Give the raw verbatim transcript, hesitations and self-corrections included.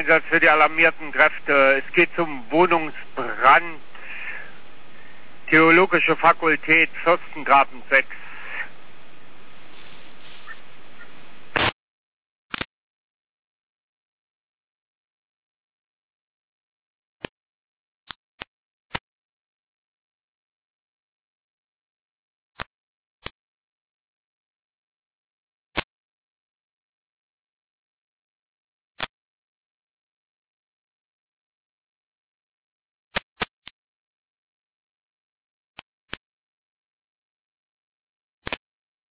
Einsatz für die alarmierten Kräfte. Es geht zum Wohnungsbrand. Theologische Fakultät, Fürstengraben sechs.